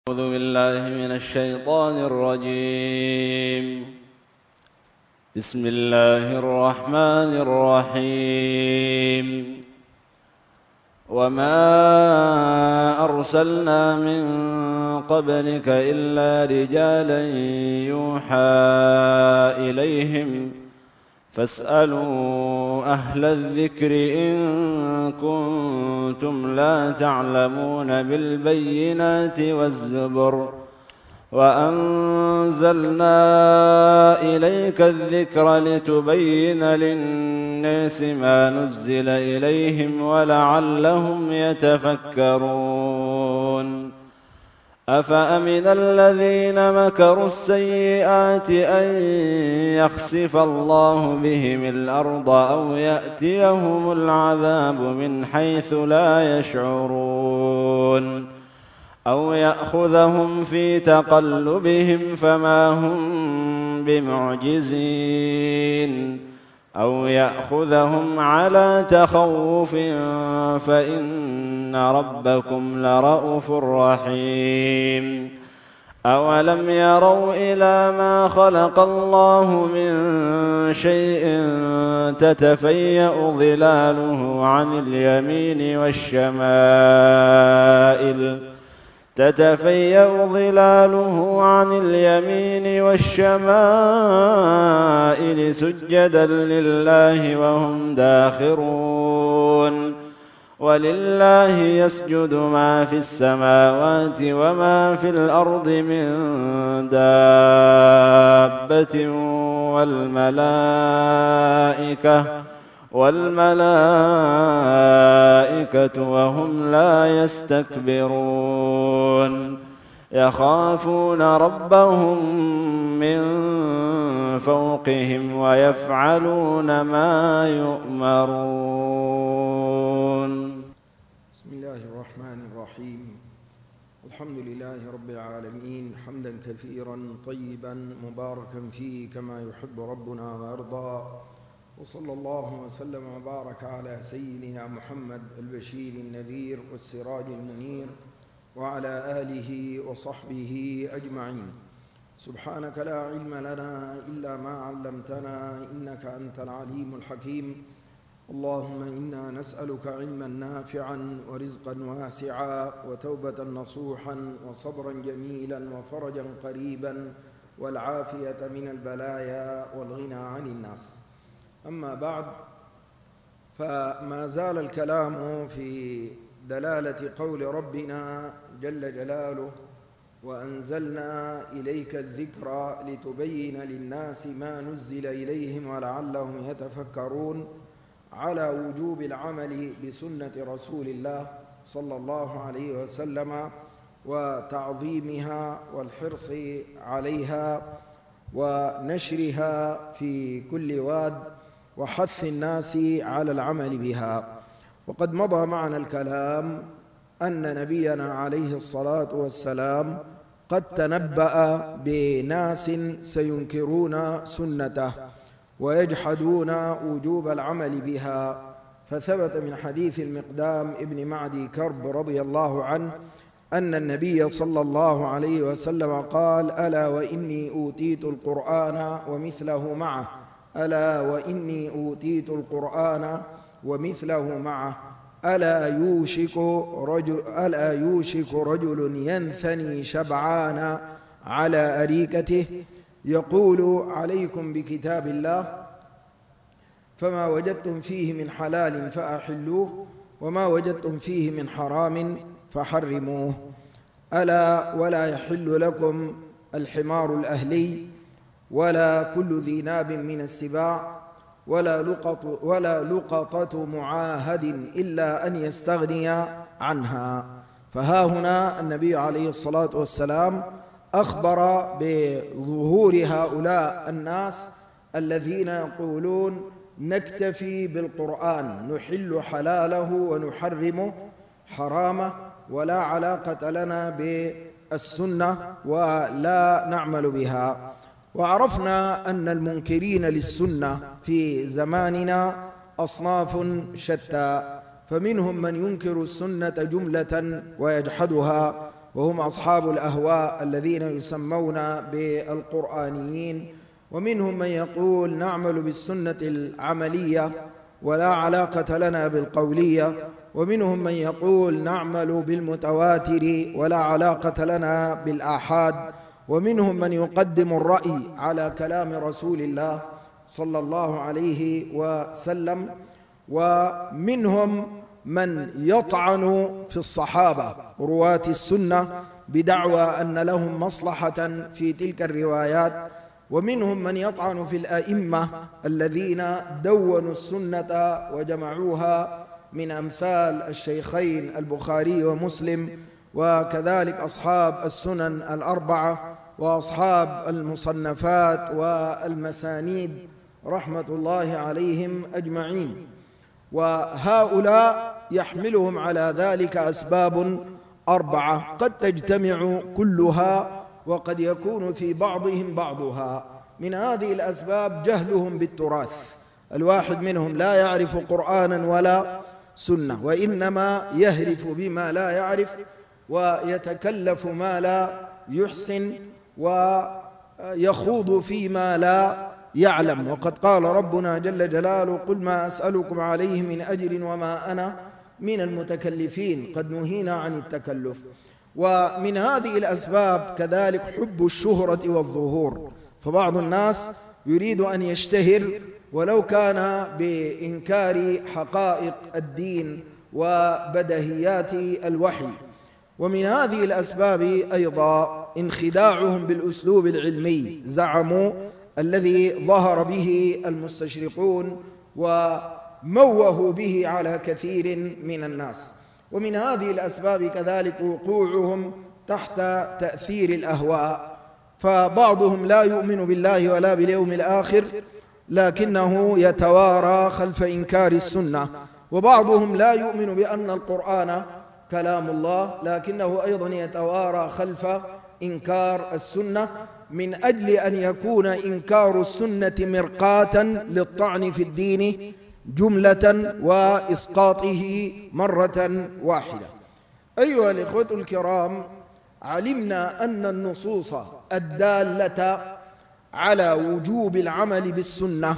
أعوذ بالله من الشيطان الرجيم. بسم الله الرحمن الرحيم. وما أرسلنا من قبلك إلا رجالا يوحى إليهم فاسألوا أهل الذكر إن كنتم لا تعلمون بالبينات والزبر وأنزلنا إليك الذكر لتبين للناس ما نزل إليهم ولعلهم يتفكرون. أفأمن الذين مكروا السيئات أن يخسف الله بهم الأرض أو يأتيهم العذاب من حيث لا يشعرون أو يأخذهم في تقلبهم فما هم بمعجزين أو يأخذهم على تخوف فإن ربكم لرءوف رحيم. أولم يروا إلى ما خلق الله من شيء تتفيأ ظلاله عن اليمين والشمائل سجدا لله وهم داخرون. ولله يسجد ما في السماوات وما في الأرض من دابة والملائكة وهم لا يستكبرون. يخافون ربهم من فوقهم ويفعلون ما يؤمرون. بسم الله الرحمن الرحيم. الحمد لله رب العالمين حمدا كثيرا طيبا مباركا فيه كما يحب ربنا ويرضى، وصلى الله وسلم وبارك على سيدنا محمد البشير النذير والسراج المنير وعلى آله وصحبه أجمعين. سبحانك لا علم لنا إلا ما علمتنا إنك أنت العليم الحكيم. اللهم إنا نسألك علما نافعا ورزقا واسعا وتوبة نصوحا وصبرا جميلا وفرجا قريبا والعافية من البلايا والغنى عن الناس. أما بعد، فما زال الكلام في دلالة قول ربنا جل جلاله: وأنزلنا إليك الذكر لتبين للناس ما نزل إليهم ولعلهم يتفكرون، على وجوب العمل بسنة رسول الله صلى الله عليه وسلم وتعظيمها والحرص عليها ونشرها في كل واد وحث الناس على العمل بها. وقد مضى معنا الكلام أن نبينا عليه الصلاة والسلام قد تنبأ بناس سينكرون سنته ويجحدون وجوب العمل بها، فثبت من حديث المقدام ابن معدي كرب رضي الله عنه أن النبي صلى الله عليه وسلم قال: ألا وإني أوتيت القرآن ومثله معه، ألا وإني أوتيت القرآن ومثله معه، ألا يوشك رجل ينثني شبعان على أريكته يقول: عليكم بكتاب الله، فما وجدتم فيه من حلال فأحلوه وما وجدتم فيه من حرام فحرموه. ألا ولا يحل لكم الحمار الأهلي ولا كل ذي ناب من السباع ولا لقطة معاهد إلا أن يستغني عنها. فها هنا النبي عليه الصلاة والسلام أخبر بظهور هؤلاء الناس الذين يقولون: نكتفي بالقرآن، نحل حلاله ونحرم حرامه، ولا علاقة لنا بالسنة ولا نعمل بها. وعرفنا أن المنكرين للسنة في زماننا أصناف شتى، فمنهم من ينكر السنة جملة ويجحدها، وهم أصحاب الأهواء الذين يسمون بالقرآنيين. ومنهم من يقول نعمل بالسنة العملية ولا علاقة لنا بالقولية، ومنهم من يقول نعمل بالمتواتر ولا علاقة لنا بالآحاد، ومنهم من يقدم الرأي على كلام رسول الله صلى الله عليه وسلم، ومنهم من يطعن في الصحابة رواة السنة بدعوى أن لهم مصلحة في تلك الروايات، ومنهم من يطعن في الأئمة الذين دونوا السنة وجمعوها من أمثال الشيخين البخاري ومسلم، وكذلك أصحاب السنن الأربعة وأصحاب المصنفات والمسانيد رحمة الله عليهم أجمعين. وهؤلاء يحملهم على ذلك أسباب 4 قد تجتمع كلها وقد يكون في بعضهم بعضها. من هذه الأسباب جهلهم بالتراث، الواحد منهم لا يعرف قرآنا ولا سنة، وإنما يهرف بما لا يعرف ويتكلف ما لا يحسن ويخوض فيما لا يعلم. وقد قال ربنا جل جلاله قل ما أسألكم عليه من أجر وما أنا من المتكلفين، قد نهينا عن التكلف. ومن هذه الأسباب كذلك حب الشهرة والظهور، فبعض الناس يريد أن يشتهر ولو كان بإنكار حقائق الدين وبدهيات الوحي. ومن هذه الأسباب أيضا انخداعهم بالأسلوب العلمي، زعموا الذي ظهر به المستشرقون وموهوا به على كثير من الناس. ومن هذه الأسباب كذلك وقوعهم تحت تأثير الأهواء، فبعضهم لا يؤمن بالله ولا باليوم الآخر لكنه يتوارى خلف إنكار السنة، وبعضهم لا يؤمن بأن القرآن كلام الله لكنه أيضا يتوارى خلف إنكار السنة، من أجل أن يكون إنكار السنة مرقاة للطعن في الدين جملة وإسقاطه مرة واحدة. أيها الإخوة الكرام، علمنا أن النصوص الدالة على وجوب العمل بالسنة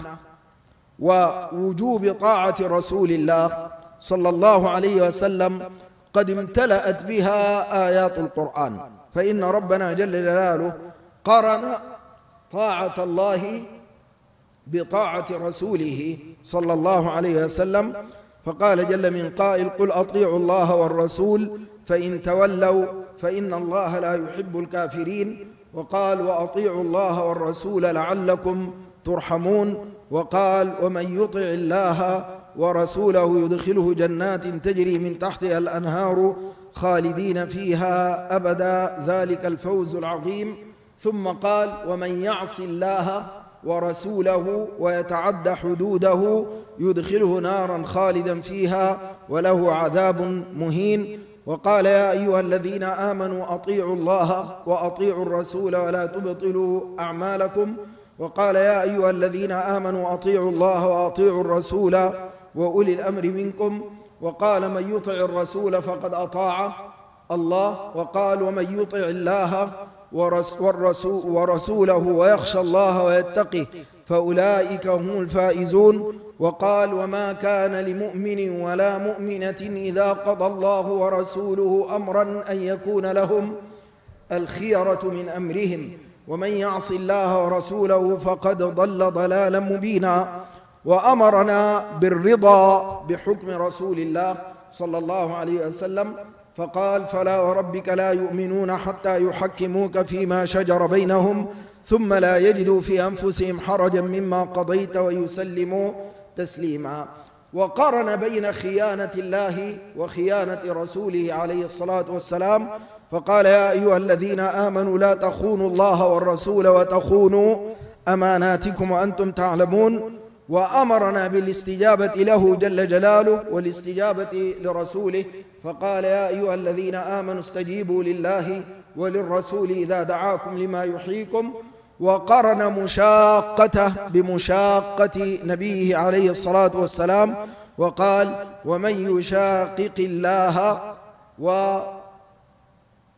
ووجوب طاعة رسول الله صلى الله عليه وسلم قد امتلأت بها آيات القرآن، فإن ربنا جل جلاله قرن طاعة الله بطاعة رسوله صلى الله عليه وسلم، فقال جل من قائل قل أطيعوا الله والرسول فإن تولوا فإن الله لا يحب الكافرين، وقال وأطيعوا الله والرسول لعلكم ترحمون، وقال ومن يطع الله ورسوله يدخله جنات تجري من تحتها الأنهار خالدين فيها أبدا ذلك الفوز العظيم، ثم قال ومن يعص الله ورسوله ويتعد حدوده يدخله نارا خالدا فيها وله عذاب مهين، وقال يا أيها الذين آمنوا أطيعوا الله وأطيعوا الرسول ولا تبطلوا أعمالكم، وقال يا أيها الذين آمنوا أطيعوا الله وأطيعوا الرسول وأولي الأمر منكم، وقال من يطع الرسول فقد أطاع الله، وقال ومن يطع الله ورسوله ويخشى الله ويتقه فأولئك هم الفائزون، وقال وما كان لمؤمن ولا مؤمنة إذا قضى الله ورسوله أمرا أن يكون لهم الخيرة من أمرهم ومن يعص الله ورسوله فقد ضل ضلالا مبينا. وأمرنا بالرضا بحكم رسول الله صلى الله عليه وسلم، فقال فلا وربك لا يؤمنون حتى يحكموك فيما شجر بينهم ثم لا يجدوا في أنفسهم حرجا مما قضيت ويسلموا تسليما. وقارن بين خيانة الله وخيانة رسوله عليه الصلاة والسلام، فقال يا أيها الذين آمنوا لا تخونوا الله والرسول وتخونوا أماناتكم وأنتم تعلمون، وأمرنا بالاستجابة له جل جلاله والاستجابة لرسوله، فقال يا أيها الذين آمنوا استجيبوا لله وللرسول إذا دعاكم لما يحييكم، وقرن مشاقته بمشاقة نبيه عليه الصلاة والسلام، وقال ومن يشاقق الله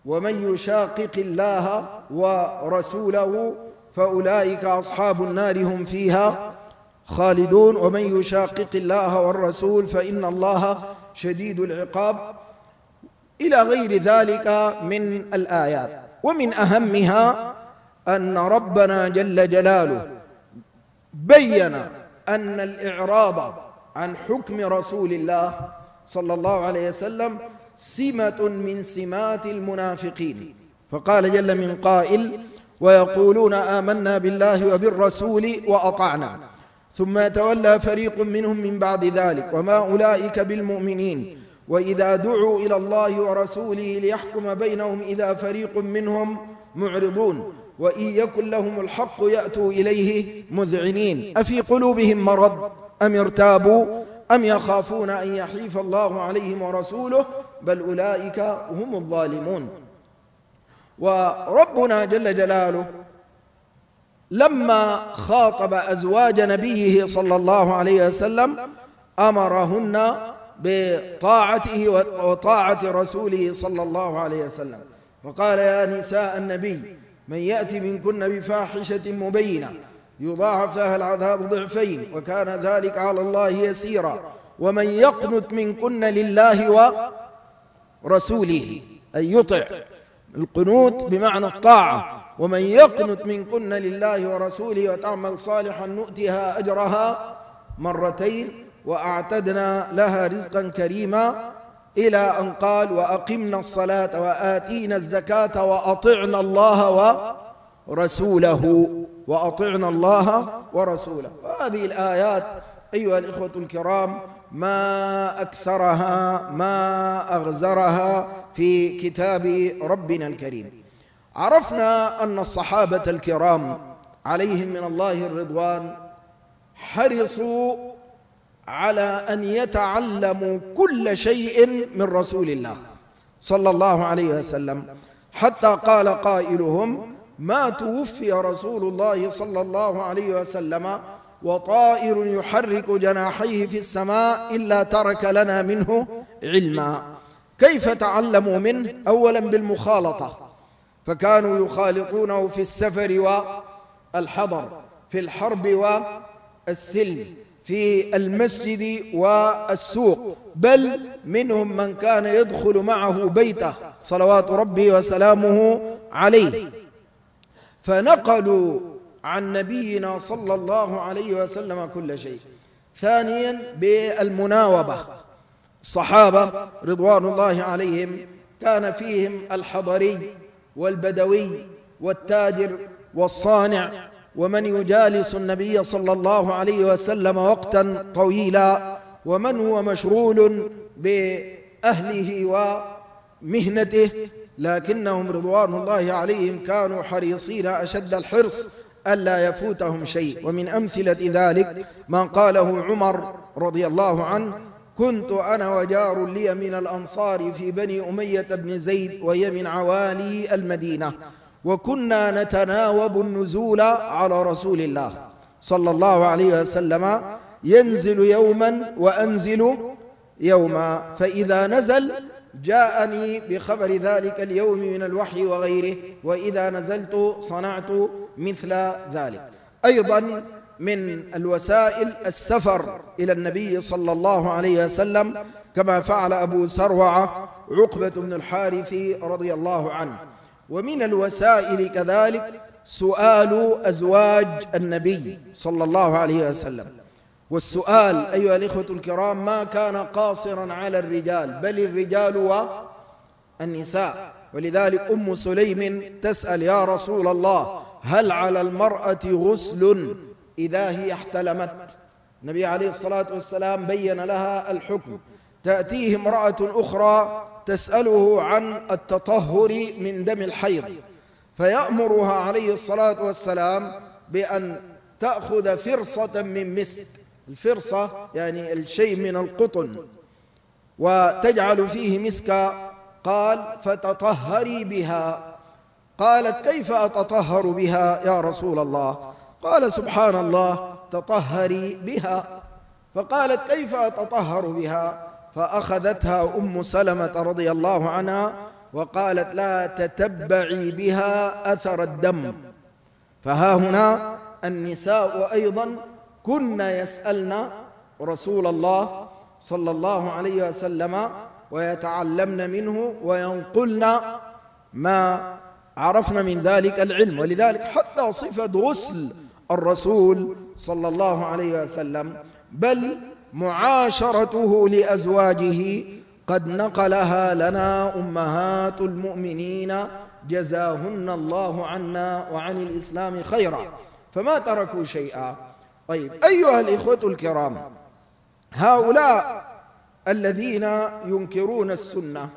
ومن يشاقق الله ورسوله فأولئك أصحاب النار هم فيها خالدون ومن يشاقق الله والرسول فإن الله شديد العقاب إلى غير ذلك من الآيات. ومن أهمها أن ربنا جل جلاله بين أن الإعراض عن حكم رسول الله صلى الله عليه وسلم سمة من سمات المنافقين، فقال جل من قائل ويقولون آمنا بالله وبالرسول وأطعنا ثم يتولى فريق منهم من بعد ذلك وما أولئك بالمؤمنين وإذا دعوا إلى الله ورسوله ليحكم بينهم إذا فريق منهم معرضون وإن يكن لهم الحق يأتوا إليه مذعنين أفي قلوبهم مرض أم ارتابوا أم يخافون أن يحيف الله عليهم ورسوله بل أولئك هم الظالمون. وربنا جل جلاله لما خاطب أزواج نبيه صلى الله عليه وسلم أمرهن بطاعته وطاعة رسوله صلى الله عليه وسلم، فقال يا نساء النبي من يأتي منكن بفاحشة مبينة يضاعف لها العذاب ضعفين وكان ذلك على الله يسيرا ومن يقنت منكن لله ورسوله أي يطع، القنوت بمعنى الطاعة، ومن يقنت منكن لله ورسوله وتعمل صالحا نؤتها أجرها مرتين وأعتدنا لها رزقا كريما إلى أن قال وأقمنا الصلاة وآتينا الزكاة وأطعنا الله ورسوله وأطعنا الله ورسوله. وهذه الآيات أيها الإخوة الكرام ما أكثرها ما أغزرها في كتاب ربنا الكريم. عرفنا أن الصحابة الكرام عليهم من الله الرضوان حرصوا على أن يتعلموا كل شيء من رسول الله صلى الله عليه وسلم، حتى قال قائلهم ما توفي رسول الله صلى الله عليه وسلم وطائر يحرك جناحيه في السماء إلا ترك لنا منه علما. كيف تعلموا منه؟ أولا بالمخالطة، فكانوا يخالطونه في السفر والحضر، في الحرب والسلم، في المسجد والسوق، بل منهم من كان يدخل معه بيته صلوات ربي وسلامه عليه. فنقلوا عن نبينا صلى الله عليه وسلم كل شيء. ثانيا بالمناوبة، الصحابة رضوان الله عليهم كان فيهم الحضري والبدوي والتاجر والصانع ومن يجالس النبي صلى الله عليه وسلم وقتا طويلا ومن هو مشغول بأهله ومهنته، لكنهم رضوان الله عليهم كانوا حريصين أشد الحرص ألا يفوتهم شيء. ومن أمثلة ذلك ما قاله عمر رضي الله عنه كنت أنا وجار لي من الأنصار في بني أمية بن زيد وهي من عوالي المدينة وكنا نتناوب النزول على رسول الله صلى الله عليه وسلم ينزل يوما وأنزل يوما، فإذا نزل جاءني بخبر ذلك اليوم من الوحي وغيره وإذا نزلت صنعت مثل ذلك. أيضا من الوسائل السفر إلى النبي صلى الله عليه وسلم كما فعل أبو سروعة عقبة بن الحارث رضي الله عنه. ومن الوسائل كذلك سؤال أزواج النبي صلى الله عليه وسلم. والسؤال أيها الإخوة الكرام ما كان قاصرا على الرجال بل الرجال والنساء، ولذلك أم سليم تسأل يا رسول الله هل على المرأة غسل إذا هي احتلمت؟ النبي عليه الصلاة والسلام بين لها الحكم. تأتيه امرأة أخرى تسأله عن التطهر من دم الحيض فيأمرها عليه الصلاة والسلام بأن تأخذ فرصة من مسك، الفرصة يعني الشيء من القطن، وتجعل فيه مسكا. قال فتطهري بها. قالت كيف أتطهر بها يا رسول الله؟ قال سبحان الله تطهري بها. فقالت كيف أتطهر بها؟ فأخذتها أم سلمة رضي الله عنها وقالت لا تتبعي بها أثر الدم. فها هنا النساء أيضا كن يسألن رسول الله صلى الله عليه وسلم ويتعلمن منه وينقلن ما عرفنا من ذلك العلم. ولذلك حتى صفة غسل الرسول صلى الله عليه وسلم بل معاشرته لأزواجه قد نقلها لنا أمهات المؤمنين جزاهن الله عنا وعن الإسلام خيرا، فما تركوا شيئا. طيب أيها الإخوة الكرام، هؤلاء الذين ينكرون السنة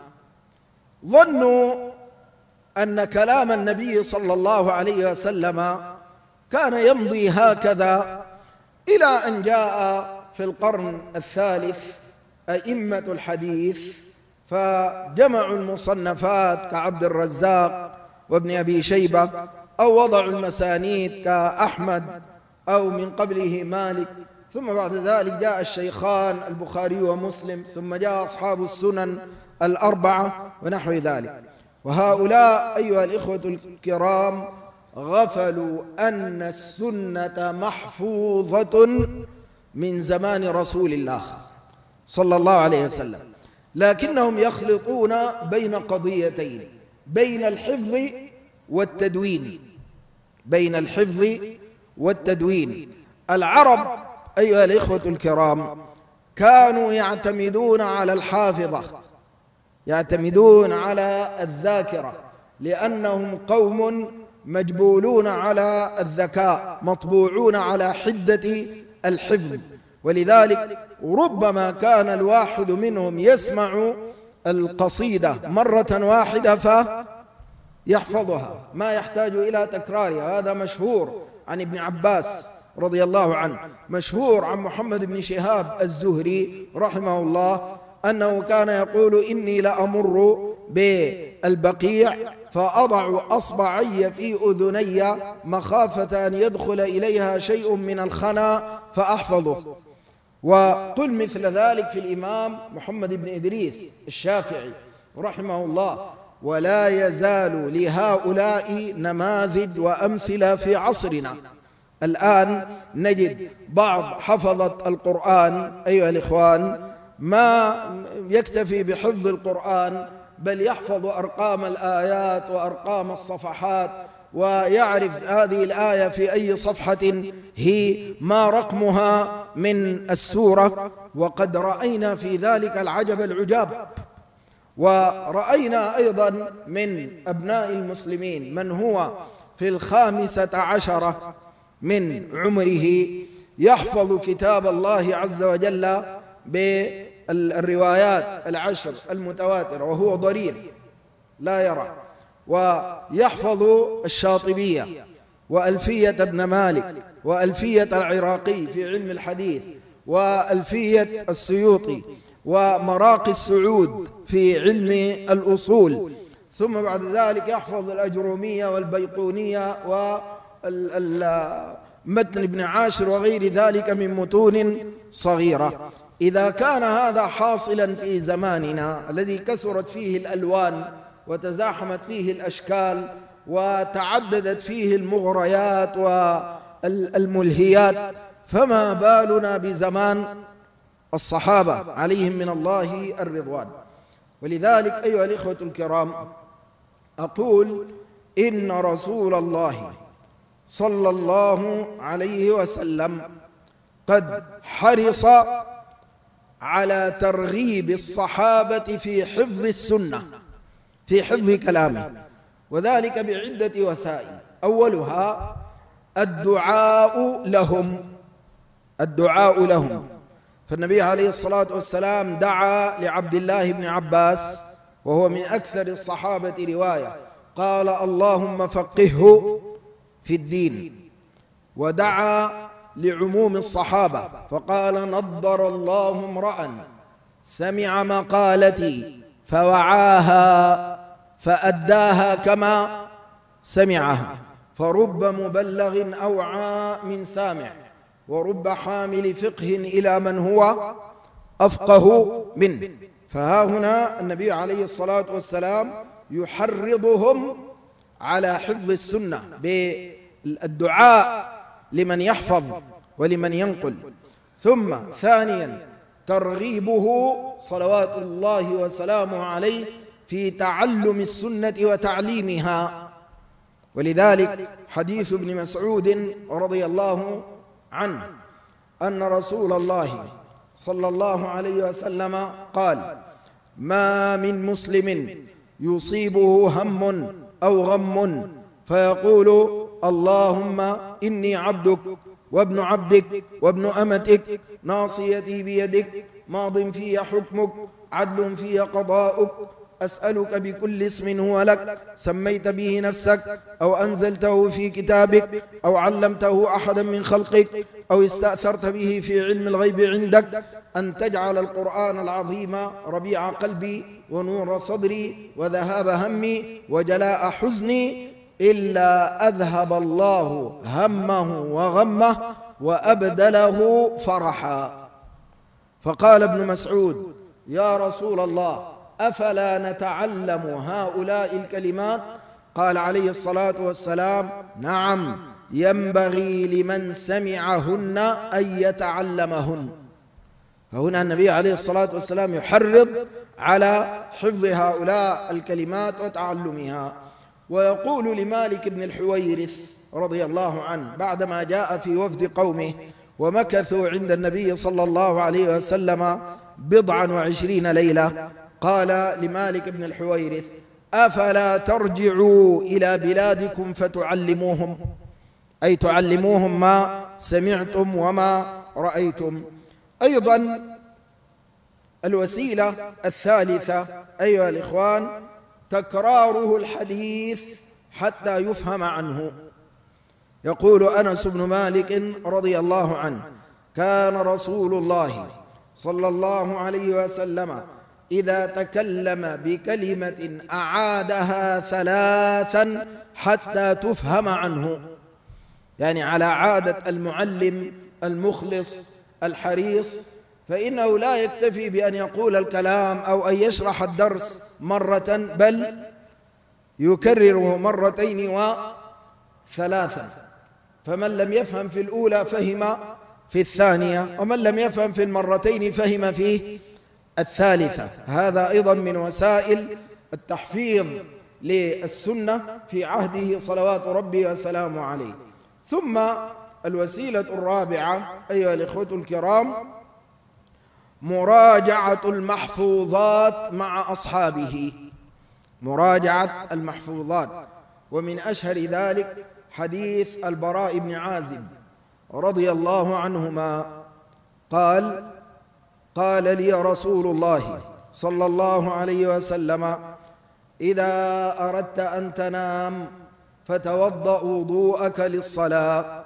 ظنوا أن كلام النبي صلى الله عليه وسلم كان يمضي هكذا إلى أن جاء في القرن الثالث أئمة الحديث فجمعوا المصنفات كعبد الرزاق وابن أبي شيبة، أو وضعوا المسانيد كأحمد أو من قبله مالك، ثم بعد ذلك جاء الشيخان البخاري ومسلم، ثم جاء أصحاب السنن الأربعة ونحو ذلك. وهؤلاء أيها الإخوة الكرام غفلوا أن السنة محفوظة من زمان رسول الله صلى الله عليه وسلم، لكنهم يخلطون بين قضيتين، بين الحفظ والتدوين. بين الحفظ والتدوين. العرب أيها الإخوة الكرام كانوا يعتمدون على الحافظة، يعتمدون على الذاكرة، لأنهم قوم مجبولون على الذكاء، مطبوعون على حدة الحفظ. ولذلك ربما كان الواحد منهم يسمع القصيدة مرة واحدة فيحفظها، ما يحتاج إلى تكرارها. هذا مشهور عن ابن عباس رضي الله عنه، مشهور عن محمد بن شهاب الزهري رحمه الله أنه كان يقول إني لأمر بالبقيع فأضع أصبعي في أذني مخافة أن يدخل إليها شيء من الخنا فأحفظه. وقل مثل ذلك في الإمام محمد بن إدريس الشافعي رحمه الله. ولا يزال لهؤلاء نماذج وأمثلة في عصرنا. الآن نجد بعض حفظة القرآن أيها الإخوان ما يكتفي بحفظ القرآن، بل يحفظ أرقام الآيات وأرقام الصفحات، ويعرف هذه الآية في أي صفحة هي، ما رقمها من السورة. وقد رأينا في ذلك العجب العجاب. ورأينا أيضا من أبناء المسلمين من هو في 15 من عمره يحفظ كتاب الله عز وجل بالروايات 10 المتواترة وهو ضرير لا يرى، ويحفظ الشاطبية وألفية ابن مالك وألفية العراقي في علم الحديث وألفية السيوطي ومراقي السعود في علم الأصول، ثم بعد ذلك يحفظ الأجرومية والبيقونية ومتن ابن عاشر وغير ذلك من متون صغيرة. إذا كان هذا حاصلا في زماننا الذي كثرت فيه الألوان وتزاحمت فيه الأشكال وتعددت فيه المغريات والملهيات، فما بالنا بزمان الصحابة عليهم من الله الرضوان. ولذلك أيها الإخوة الكرام أقول إن رسول الله صلى الله عليه وسلم قد حرص على ترغيب الصحابة في حفظ السنة، في حفظ كلامه، وذلك بعدة وسائل. أولها الدعاء لهم، الدعاء لهم. فالنبي عليه الصلاة والسلام دعا لعبد الله بن عباس وهو من أكثر الصحابة رواية، قال اللهم فقهه في الدين. ودعا لعموم الصحابة فقال نضر الله امرأ سمع مقالتي فوعاها فأداها كما سمعها، فرب مبلغ أوعى من سامع، ورب حامل فقه إلى من هو أفقه منه. فها هنا النبي عليه الصلاة والسلام يحرضهم على حفظ السنة بالدعاء لمن يحفظ ولمن ينقل. ثم ثانيا ترغيبه صلوات الله وسلامه عليه في تعلم السنة وتعليمها. ولذلك حديث ابن مسعود رضي الله عنه أن رسول الله صلى الله عليه وسلم قال: ما من مسلم يصيبه هم أو غم فيقول: اللهم إني عبدك وابن عبدك وابن أمتك ناصيتي بيدك ماض في حكمك عدل في قضاؤك أسألك بكل اسم هو لك سميت به نفسك أو أنزلته في كتابك أو علمته أحدا من خلقك أو استأثرت به في علم الغيب عندك أن تجعل القرآن العظيم ربيع قلبي ونور صدري وذهاب همي وجلاء حزني إلا أذهب الله همه وغمه وأبدله فرحا. فقال ابن مسعود: يا رسول الله أفلا نتعلم هؤلاء الكلمات؟ قال عليه الصلاة والسلام: نعم، ينبغي لمن سمعهن أن يتعلمهن. فهنا النبي عليه الصلاة والسلام يحرض على حفظ هؤلاء الكلمات وتعلمها. ويقول لمالك بن الحويرث رضي الله عنه بعدما جاء في وفد قومه ومكثوا عند النبي صلى الله عليه وسلم 29 ليلة، قال لمالك بن الحويرث: أفلا ترجعوا إلى بلادكم فتعلموهم، أي تعلموهم ما سمعتم وما رأيتم. أيضا الوسيلة الثالثة أيها الإخوان تكراره الحديث حتى يفهم عنه. يقول أنس بن مالك رضي الله عنه: كان رسول الله صلى الله عليه وسلم إذا تكلم بكلمة أعادها 3 حتى تفهم عنه، يعني على عادة المعلم المخلص الحريص، فإنه لا يكتفي بأن يقول الكلام أو أن يشرح الدرس مرة، بل يكرره 2 و3. فمن لم يفهم في الأولى فهم في الثانية، ومن لم يفهم في 2 فهم في الثالثة. هذا أيضا من وسائل التحفيظ للسنة في عهده صلوات ربي وسلامه عليه. ثم الوسيلة الرابعة أيها الإخوة الكرام مراجعة المحفوظات مع أصحابه، مراجعة المحفوظات. ومن أشهر ذلك حديث البراء بن عازب رضي الله عنهما قال: قال لي رسول الله صلى الله عليه وسلم: إذا أردت أن تنام فتوضأ وضوءك للصلاة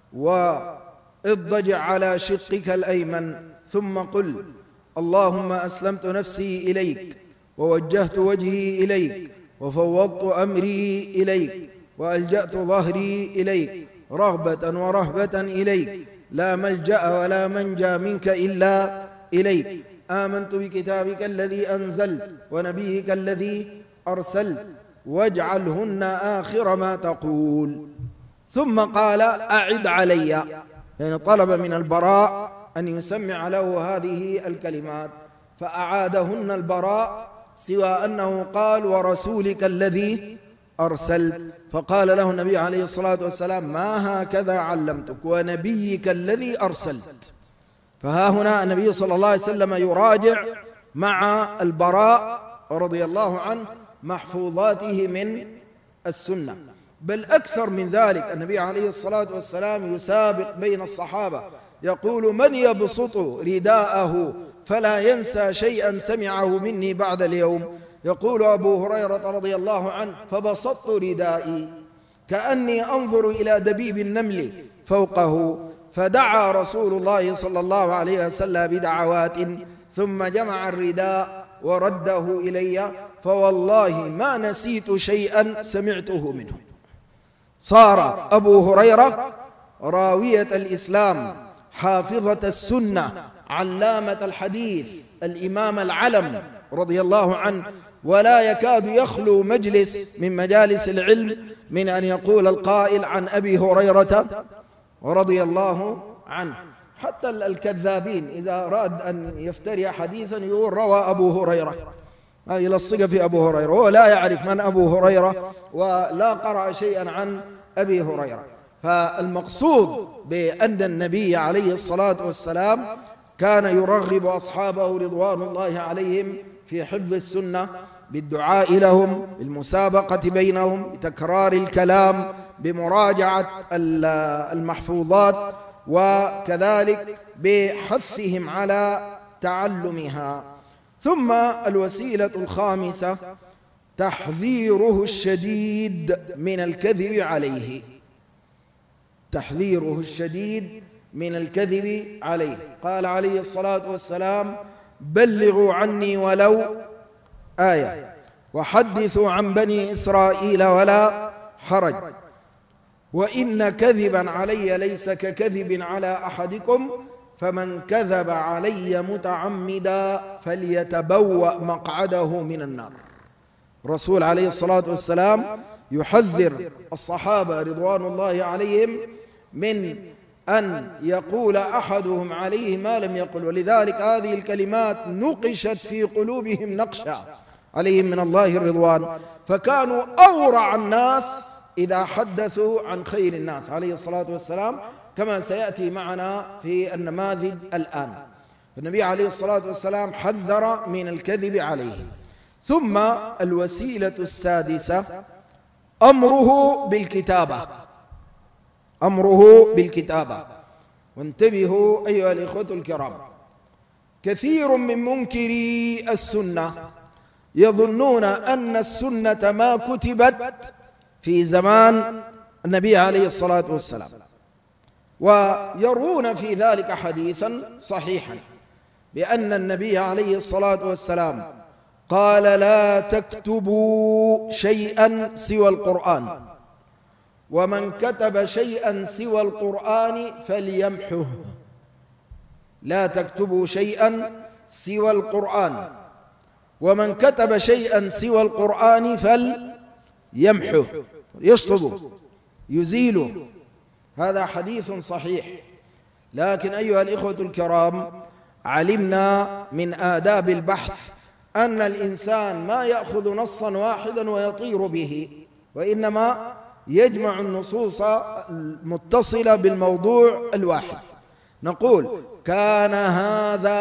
واضطجع على شقك الأيمن ثم قل: اللهم أسلمت نفسي إليك ووجهت وجهي إليك وفوضت أمري إليك وألجأت ظهري إليك رغبة ورهبة إليك لا ملجأ ولا منجى منك إلا إليك. آمنت بكتابك الذي أنزلت ونبيك الذي أرسلت واجعلهن آخر ما تقول. ثم قال: أعد علي، يعني طلب من البراء أن يسمع له هذه الكلمات، فأعادهن البراء، سوى أنه قال: ورسولك الذي أرسلت. فقال له النبي عليه الصلاة والسلام: ما هكذا علمتك ونبيك الذي أرسلت. فها هنا النبي صلى الله عليه وسلم يراجع مع البراء رضي الله عنه محفوظاته من السنة. بل أكثر من ذلك، النبي عليه الصلاة والسلام يسابق بين الصحابة، يقول: من يبسط رداءه فلا ينسى شيئا سمعه مني بعد اليوم. يقول أبو هريرة رضي الله عنه: فبسطت ردائي كأني أنظر إلى دبيب النمل فوقه، فدعا رسول الله صلى الله عليه وسلم بدعوات ثم جمع الرداء ورده إلي، فوالله ما نسيت شيئا سمعته منه. صار أبو هريرة راوية الإسلام، حافظة السنة، علامة الحديث، الإمام العلم رضي الله عنه، ولا يكاد يخلو مجلس من مجالس العلم من أن يقول القائل عن أبي هريرة رضي الله عنه. حتى الكذابين إذا أراد أن يفتري حديثا يقول روى أبو هريرة، إلى الصقة في أبو هريرة، هو لا يعرف من أبو هريرة ولا قرأ شيئا عن أبي هريرة. فالمقصود بأن النبي عليه الصلاة والسلام كان يرغب أصحابه رضوان الله عليهم في حفظ السنة بالدعاء لهم، بالمسابقة بينهم، بتكرار الكلام، بمراجعة المحفوظات، وكذلك بحثهم على تعلمها. ثم الوسيلة الخامسة تحذيره الشديد من الكذب عليه. تحذيره الشديد من الكذب عليه. قال عليه الصلاة والسلام: بلغوا عني ولو آية، وحدثوا عن بني إسرائيل ولا حرج، وإن كذبا علي ليس ككذب على أحدكم، فمن كذب علي متعمدا فليتبوأ مقعده من النار. الرسول عليه الصلاة والسلام يحذر الصحابة رضوان الله عليهم من أن يقول أحدهم عليه ما لم يقل، ولذلك هذه الكلمات نقشت في قلوبهم نقشا عليهم من الله الرضوان، فكانوا أورع الناس إذا حدثوا عن خير الناس عليه الصلاة والسلام، كما سيأتي معنا في النماذج الآن. النبي عليه الصلاة والسلام حذر من الكذب عليه. ثم الوسيلة السادسة أمره بالكتابة. أمره بالكتابة. وانتبهوا أيها الإخوة الكرام، كثير من منكري السنة يظنون أن السنة ما كتبت في زمان النبي عليه الصلاة والسلام، ويرون في ذلك حديثا صحيحا بأن النبي عليه الصلاة والسلام قال: لا تكتبوا شيئا سوى القرآن، ومن كتب شيئا سوى القرآن فليمحه. لا تكتبوا شيئا سوى القرآن، ومن كتب شيئا سوى القرآن فليمحه، يشطبه، يزيله. هذا حديث صحيح. لكن أيها الإخوة الكرام، علمنا من آداب البحث أن الإنسان ما يأخذ نصا واحدا ويطير به، وإنما يجمع النصوص المتصلة بالموضوع الواحد. نقول: كان هذا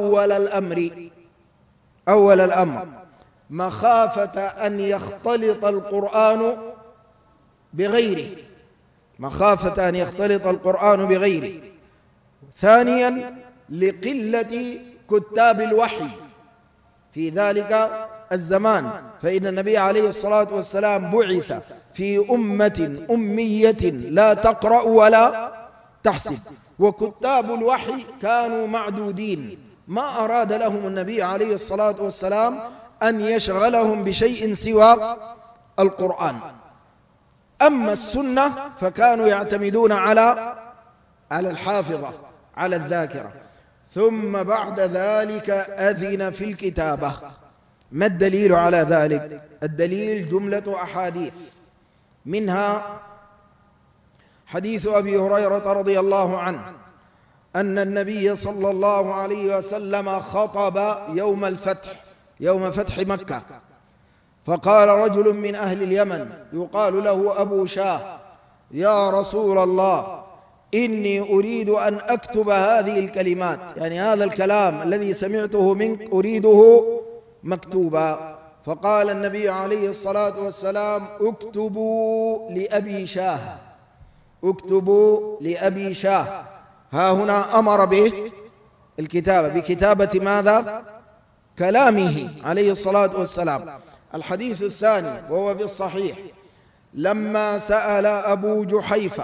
أول الأمر مخافة أن يختلط القرآن بغيره، مخافة أن يختلط القرآن بغيره. ثانيا، لقلة كتاب الوحي في ذلك الزمان، فإن النبي عليه الصلاة والسلام بعث في أمة أمية لا تقرأ ولا تحسب، وكتاب الوحي كانوا معدودين، ما أراد لهم النبي عليه الصلاة والسلام أن يشغلهم بشيء سوى القرآن. أما السنة فكانوا يعتمدون على الحافظة، على الذاكرة. ثم بعد ذلك أذن في الكتابة. ما الدليل على ذلك؟ الدليل جملة أحاديث، منها حديث أبي هريرة رضي الله عنه أن النبي صلى الله عليه وسلم خطب يوم فتح مكة، فقال رجل من أهل اليمن يقال له أبو شاه: يا رسول الله، إني أريد أن أكتب هذه الكلمات، يعني هذا الكلام الذي سمعته منك أريده مكتوبا. فقال النبي عليه الصلاة والسلام: اكتبوا لأبي شاه، اكتبوا لأبي شاه. ها هنا أمر به الكتابة، بكتابة ماذا؟ كلامه عليه الصلاة والسلام. الحديث الثاني وهو في الصحيح: لما سأل أبو جحيفة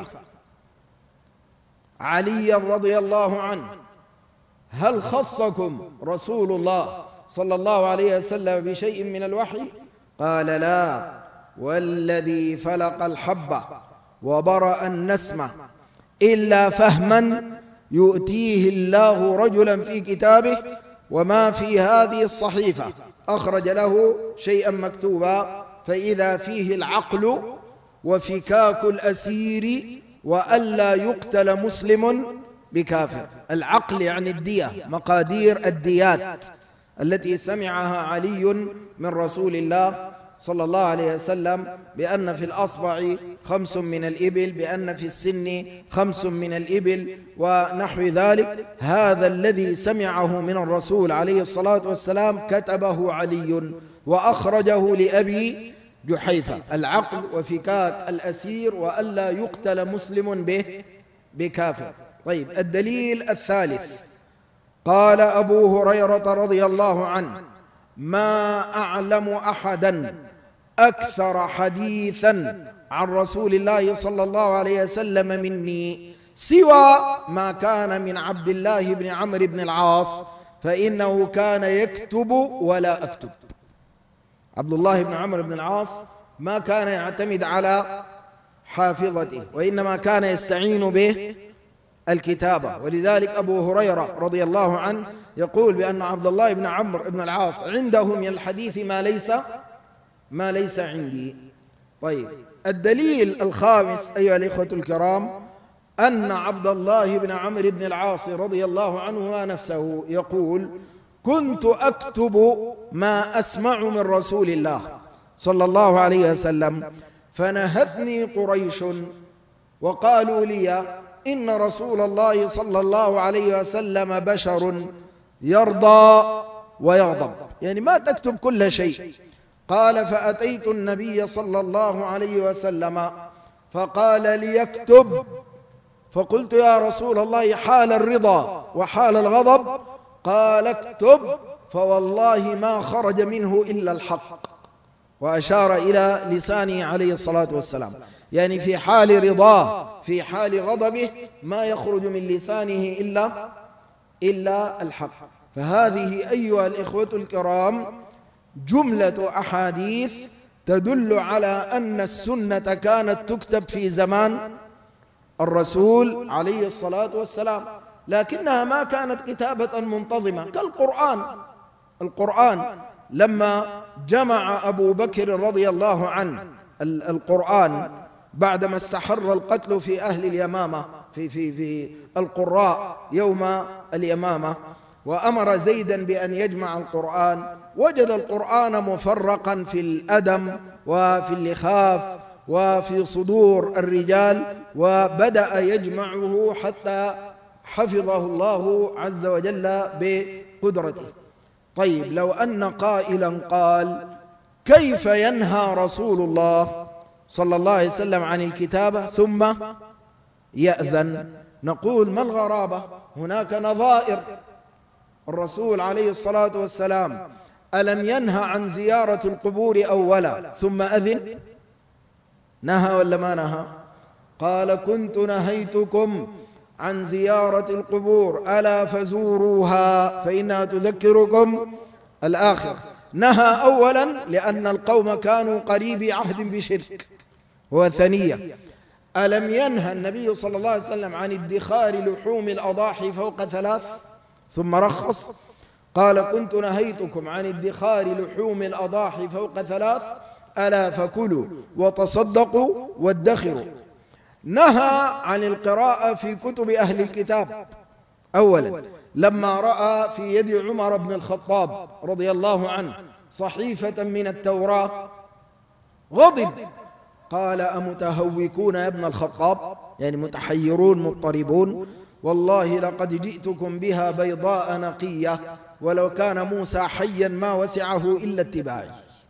علي رضي الله عنه: هل خصكم رسول الله صلى الله عليه وسلم بشيء من الوحي؟ قال: لا، والذي فلق الحبة وبرأ النسمة إلا فهما يؤتيه الله رجلا في كتابه وما في هذه الصحيفة أخرج له شيئا مكتوبا فإذا فيه العقل وفكاك الأسير وألا يقتل مسلم بكافر. العقل يعني الدية، مقادير الديات التي سمعها علي من رسول الله صلى الله عليه وسلم، بأن في الأصبع 5 من الإبل، بأن في السن 5 من الإبل ونحو ذلك. هذا الذي سمعه من الرسول عليه الصلاة والسلام كتبه علي وأخرجه لأبي جحيفة. العقل وفكاك الأسير وألا يقتل مسلم بكافر. طيب، الدليل الثالث قال أبو هريرة رضي الله عنه: ما أعلم أحدا أكثر حديثا عن رسول الله صلى الله عليه وسلم مني سوى ما كان من عبد الله بن عمرو بن العاص، فإنه كان يكتب ولا أكتب. عبد الله بن عمرو بن العاص ما كان يعتمد على حافظته، وإنما كان يستعين به الكتابة. ولذلك أبو هريرة رضي الله عنه يقول بأن عبد الله بن عمرو بن العاص عنده من الحديث ما ليس عندي. طيب، الدليل الخامس أيها الإخوة الكرام أن عبد الله بن عمرو بن العاص رضي الله عنه نفسه يقول: كنت أكتب ما أسمع من رسول الله صلى الله عليه وسلم، فنهتني قريش وقالوا لي: إن رسول الله صلى الله عليه وسلم بشر يرضى ويغضب، يعني ما تكتب كل شيء. قال: فأتيت النبي صلى الله عليه وسلم فقال ليكتب، فقلت: يا رسول الله، حال الرضا وحال الغضب؟ قال: اكتب، فوالله ما خرج منه إلا الحق، وأشار إلى لسانه عليه الصلاة والسلام، يعني في حال رضاه في حال غضبه ما يخرج من لسانه إلا الحق. فهذه أيها الإخوة الكرام جملة أحاديث تدل على أن السنة كانت تكتب في زمان الرسول عليه الصلاة والسلام، لكنها ما كانت كتابة منتظمة كالقرآن. القرآن لما جمع أبو بكر رضي الله عنه القرآن بعدما استحر القتل في أهل اليمامة في القراء يوم اليمامة، وأمر زيدا بأن يجمع القرآن، وجد القرآن مفرقا في الأدم وفي اللخاف وفي صدور الرجال، وبدأ يجمعه حتى حفظه الله عز وجل بقدرته. طيب، لو أن قائلا قال: كيف ينهى رسول الله صلى الله عليه وسلم عن الكتابة ثم يأذن؟ نقول: ما الغرابة؟ هناك نظائر. الرسول عليه الصلاة والسلام ألم ينهى عن زيارة القبور أولا ثم أذن؟ نهى ولا ما نهى؟ قال: كنت نهيتكم عن زيارة القبور ألا فزوروها فإنها تذكركم الآخرة. نهى أولا لأن القوم كانوا قريبي عهد بشرك وثنية. ألم ينهى النبي صلى الله عليه وسلم عن ادخار لحوم الأضاحي فوق 3 ثم رخص؟ قال: كنت نهيتكم عن ادخار لحوم الأضاحي فوق 3 ألا فكلوا وتصدقوا وادخروا. نهى عن القراءة في كتب أهل الكتاب أولا لما رأى في يد عمر بن الخطاب رضي الله عنه صحيفة من التوراة غضب، قال: أمتهوكون يا ابن الخطاب، يعني متحيرون مضطربون، والله لقد جئتكم بها بيضاء نقية، ولو كان موسى حيا ما وسعه إلا اتباعي.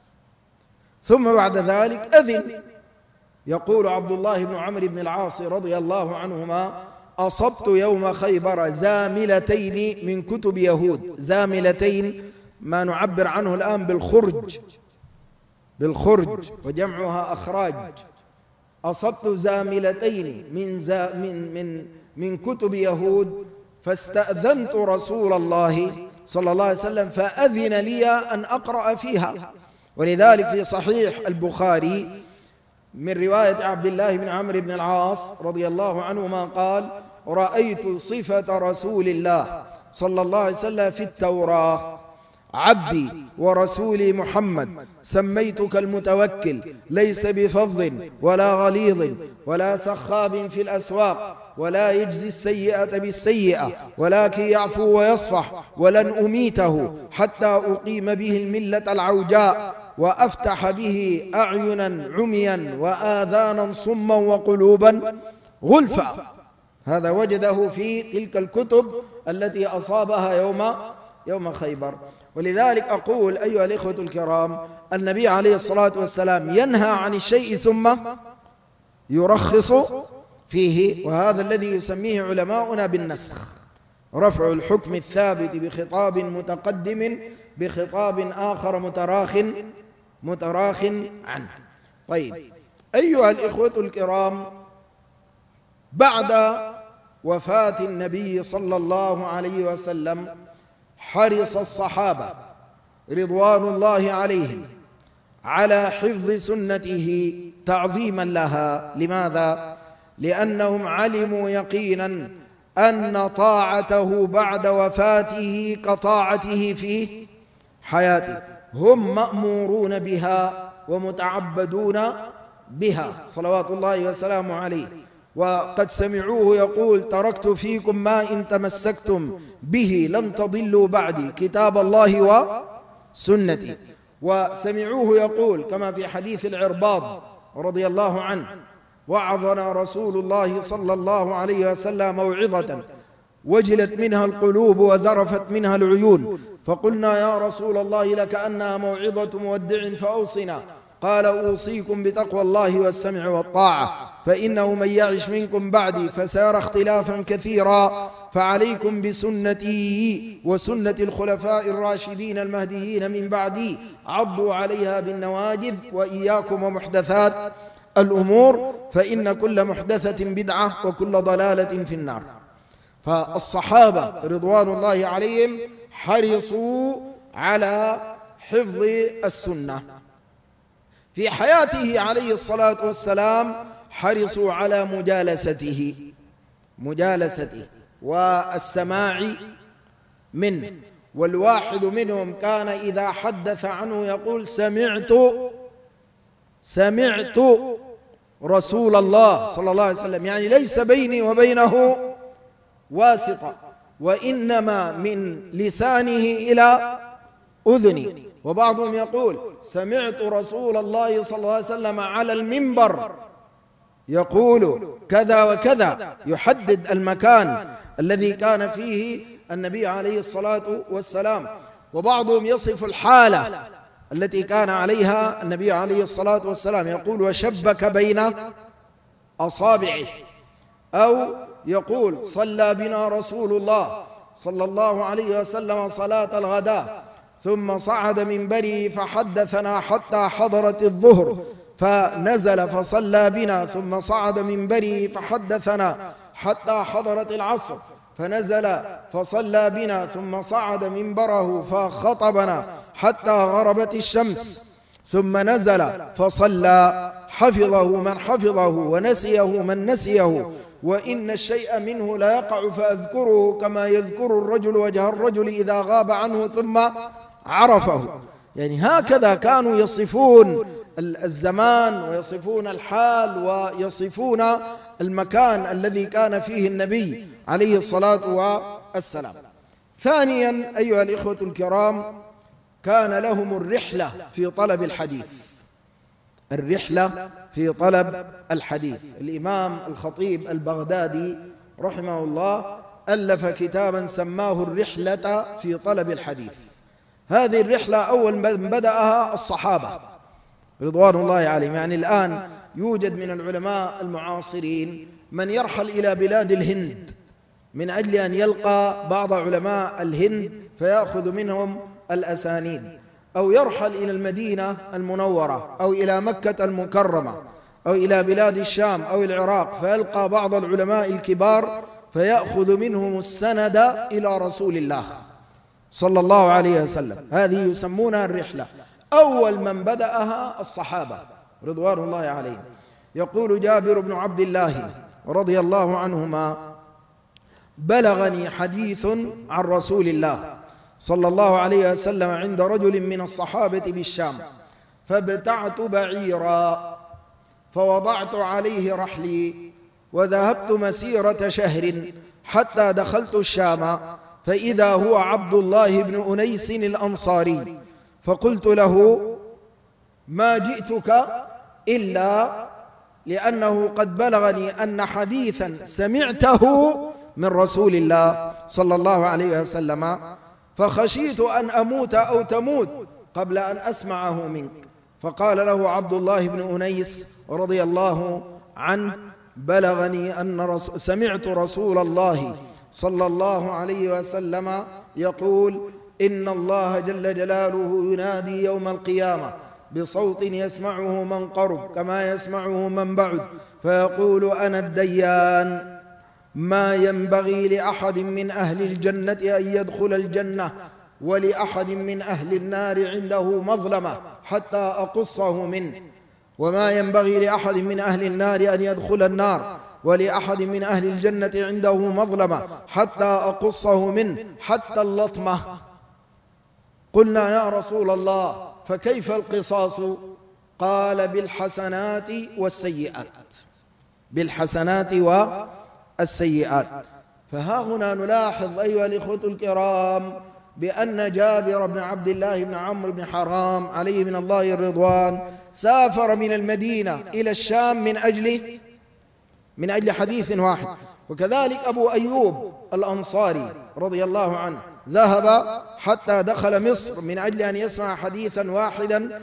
ثم بعد ذلك أذن. يقول عبد الله بن عمرو بن العاص رضي الله عنهما: أصبت يوم خيبر زاملتين من كتب يهود. زاملتين ما نعبر عنه الآن بالخرج وجمعها أخراج. أصبت زاملتين من كتب يهود، فاستأذنت رسول الله صلى الله عليه وسلم فأذن لي أن أقرأ فيها. ولذلك في صحيح البخاري من رواية عبد الله بن عمرو بن العاص رضي الله عنهما قال: رأيت صفة رسول الله صلى الله عليه وسلم في التوراة عبدي ورسولي محمد سميتك المتوكل ليس بفظ ولا غليظ ولا سخاب في الأسواق ولا يجزي السيئة بالسيئة ولكن يعفو ويصفح ولن أميته حتى أقيم به الملة العوجاء وأفتح به أعينا عميا وآذانا صما وقلوبا غلفا. هذا وجده في تلك الكتب التي أصابها يوم خيبر. ولذلك أقول أيها الإخوة الكرام، النبي عليه الصلاة والسلام ينهى عن الشيء ثم يرخص فيه، وهذا الذي يسميه علماؤنا بالنسخ، رفع الحكم الثابت بخطاب متقدم بخطاب آخر متراخ عنه. طيب أيها الإخوة الكرام، بعد وفاة النبي صلى الله عليه وسلم حرص الصحابة رضوان الله عليهم على حفظ سنته تعظيما لها. لماذا؟ لأنهم علموا يقينا أن طاعته بعد وفاته كطاعته في حياته، هم مأمورون بها ومتعبدون بها صلوات الله وسلامه عليه. وقد سمعوه يقول: تركت فيكم ما إن تمسكتم به لن تضلوا بعدي، كتاب الله وسنتي. وسمعوه يقول كما في حديث العرباض رضي الله عنه: وعظنا رسول الله صلى الله عليه وسلم موعظة وجلت منها القلوب وذرفت منها العيون، فقلنا يا رسول الله لكأنها موعظة مودع فأوصنا. قال: أوصيكم بتقوى الله والسمع والطاعة، فإنه من يعش منكم بعدي فسيرى اختلافا كثيرا، فعليكم بسنتي وسنة الخلفاء الراشدين المهديين من بعدي، عضوا عليها بالنواجذ، وإياكم ومحدثات الأمور، فإن كل محدثة بدعة وكل ضلالة في النار. فالصحابة رضوان الله عليهم حرصوا على حفظ السنة. في حياته عليه الصلاة والسلام حرصوا على مجالسته والسماع منه. والواحد منهم كان إذا حدث عنه يقول: سمعت رسول الله صلى الله عليه وسلم، يعني ليس بيني وبينه واسطة، وإنما من لسانه إلى أذني. وبعضهم يقول: سمعت رسول الله صلى الله عليه وسلم على المنبر يقول كذا وكذا، يحدد المكان الذي كان فيه النبي عليه الصلاة والسلام. وبعضهم يصف الحالة التي كان عليها النبي عليه الصلاة والسلام، يقول: وشبك بين أصابعه، أو يقول: صلى بنا رسول الله صلى الله عليه وسلم صلاة الغداء ثم صعد منبره فحدثنا حتى حضرت الظهر فنزل فصلى بنا، ثم صعد منبره فحدثنا حتى حضرت العصر فنزل فصلى بنا، ثم صعد منبره فخطبنا حتى غربت الشمس، ثم نزل فصلى، حفظه من حفظه ونسيه من نسيه، وإن الشيء منه لا يقع فأذكره كما يذكر الرجل وجه الرجل إذا غاب عنه ثم عرفه. يعني هكذا كانوا يصفون الزمان ويصفون الحال ويصفون المكان الذي كان فيه النبي عليه الصلاة والسلام. ثانيا أيها الإخوة الكرام، كان لهم الرحلة في طلب الحديث. الإمام الخطيب البغدادي رحمه الله ألف كتابا سماه الرحلة في طلب الحديث. هذه الرحلة أول من بدأها الصحابة رضوان الله عليهم. يعني الآن يوجد من العلماء المعاصرين من يرحل إلى بلاد الهند من أجل أن يلقى بعض علماء الهند فيأخذ منهم الأسانيد، أو يرحل إلى المدينة المنورة أو إلى مكة المكرمة أو إلى بلاد الشام أو العراق فيلقى بعض العلماء الكبار فيأخذ منهم السند إلى رسول الله صلى الله عليه وسلم. هذه يسمونها الرحلة. أول من بدأها الصحابة رضوان الله عليهم. يقول جابر بن عبد الله رضي الله عنهما: بلغني حديث عن رسول الله صلى الله عليه وسلم عند رجل من الصحابة بالشام، فابتعت بعيرا فوضعت عليه رحلي وذهبت مسيرة شهر حتى دخلت الشام، فإذا هو عبد الله بن أنيس الأنصاري، فقلت له: ما جئتك إلا لأنه قد بلغني أن حديثا سمعته من رسول الله صلى الله عليه وسلم، فخشيت أن أموت أو تموت قبل أن أسمعه منك. فقال له عبد الله بن أنيس رضي الله عنه: بلغني أن سمعت رسول الله صلى الله عليه وسلم يقول: إن الله جل جلاله ينادي يوم القيامة بصوت يسمعه من قرب كما يسمعه من بعد، فيقول: أنا الديان، ما ينبغي لأحد من أهل الجنة أن يدخل الجنة ولأحد من أهل النار عنده مظلمة حتى أقصه منه، وما ينبغي لأحد من أهل النار أن يدخل النار ولأحد من أهل الجنة عنده مظلمة حتى أقصه منه حتى اللطمة. قلنا: يا رسول الله، فكيف القصاص؟ قال: بالحسنات والسيئات، بالحسنات والسيئات. فها هنا نلاحظ أيها الإخوة الكرام بأن جابر بن عبد الله بن عمرو بن حرام عليه من الله الرضوان سافر من المدينة إلى الشام من أجل حديث واحد. وكذلك أبو أيوب الأنصاري رضي الله عنه ذهب حتى دخل مصر من أجل أن يسمع حديثا واحدا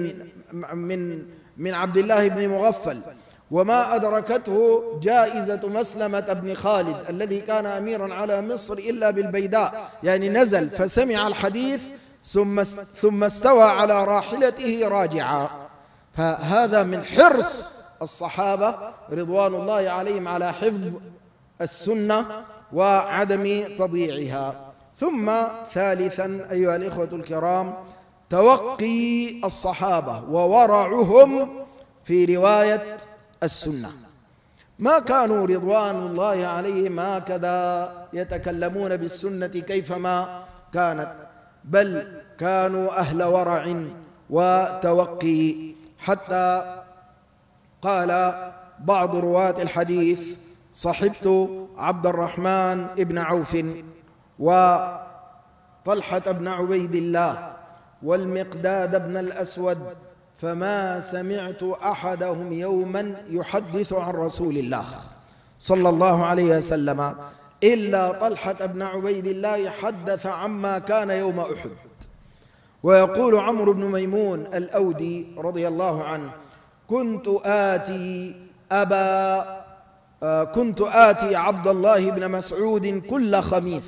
من عبد الله بن مغفل، وما أدركته جائزة مسلمة بن خالد الذي كان أميرا على مصر إلا بالبيداء، يعني نزل فسمع الحديث ثم استوى على راحلته راجعا. فهذا من حرص الصحابة رضوان الله عليهم على حفظ السنة وعدم تضييعها. ثم ثالثا أيها الإخوة الكرام توقي الصحابة وورعهم في رواية السنة. ما كانوا رضوان الله عليهم هكذا يتكلمون بالسنة كيفما كانت، بل كانوا أهل ورع وتوقي، حتى قال بعض رواة الحديث: صحبت عبد الرحمن بن عوف وطلحة بن عبيد الله والمقداد بن الأسود، فما سمعت أحدهم يوما يحدث عن رسول الله صلى الله عليه وسلم إلا طلحة بن عبيد الله حدث عما كان يوم أحد. ويقول عمرو بن ميمون الأودي رضي الله عنه: كنت آتي عبد الله بن مسعود كل خميس،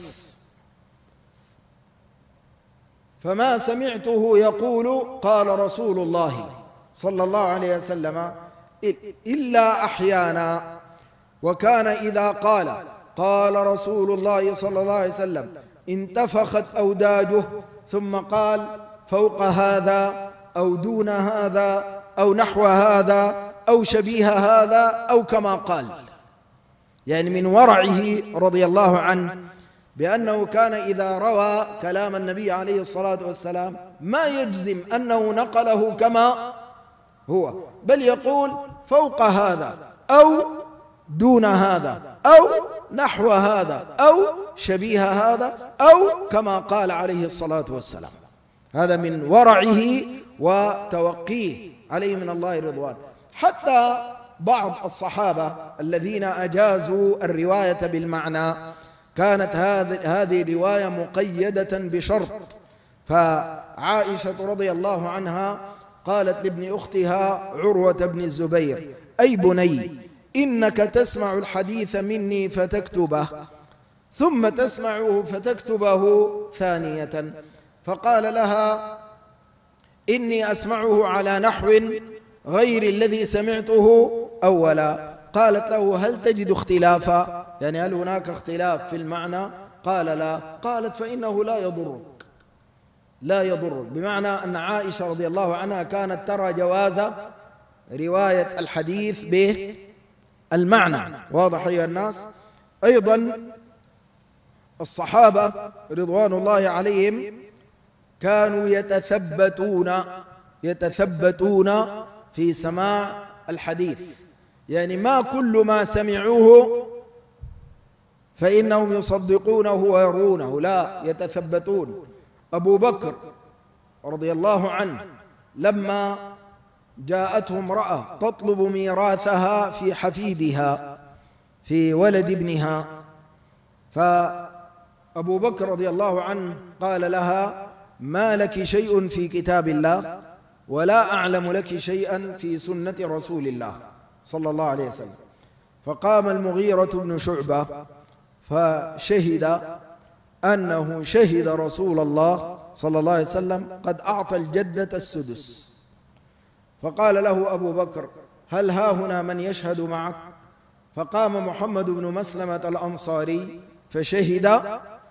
فما سمعته يقول قال رسول الله صلى الله عليه وسلم إلا أحيانا، وكان إذا قال رسول الله صلى الله عليه وسلم انتفخت أوداجه، ثم قال: فوق هذا أو دون هذا أو نحو هذا أو شبيه هذا أو كما قال. يعني من ورعه رضي الله عنه بأنه كان إذا روى كلام النبي عليه الصلاة والسلام ما يجزم أنه نقله كما هو، بل يقول فوق هذا أو دون هذا أو نحو هذا أو شبيه هذا أو كما قال عليه الصلاة والسلام. هذا من ورعه وتوقيه عليه من الله الرضوان. حتى بعض الصحابة الذين أجازوا الرواية بالمعنى كانت هذه الرواية مقيدة بشرط. فعائشة رضي الله عنها قالت لابن أختها عروة بن الزبير: أي بني، إنك تسمع الحديث مني فتكتبه، ثم تسمعه فتكتبه ثانية. فقال لها: إني أسمعه على نحو غير الذي سمعته أولا. قالت له: هل تجد اختلافا؟ يعني هل هناك اختلاف في المعنى؟ قال: لا. قالت: فإنه لا يضرك، بمعنى أن عائشة رضي الله عنها كانت ترى جواز رواية الحديث بالمعنى. واضح أيها الناس؟ أيضا الصحابة رضوان الله عليهم كانوا يتثبتون في سماع الحديث، يعني ما كل ما سمعوه فإنهم يصدقونه ويرونه، لا، يتثبتون. أبو بكر رضي الله عنه لما جاءته امرأة تطلب ميراثها في حفيدها، في ولد ابنها، فأبو بكر رضي الله عنه قال لها: ما لك شيء في كتاب الله ولا أعلم لك شيئا في سنة رسول الله صلى الله عليه وسلم. فقام المغيرة بن شعبة فشهد أنه شهد رسول الله صلى الله عليه وسلم قد أعطى الجدة السدس. فقال له أبو بكر: هل ها هنا من يشهد معك؟ فقام محمد بن مسلمة الأنصاري فشهد،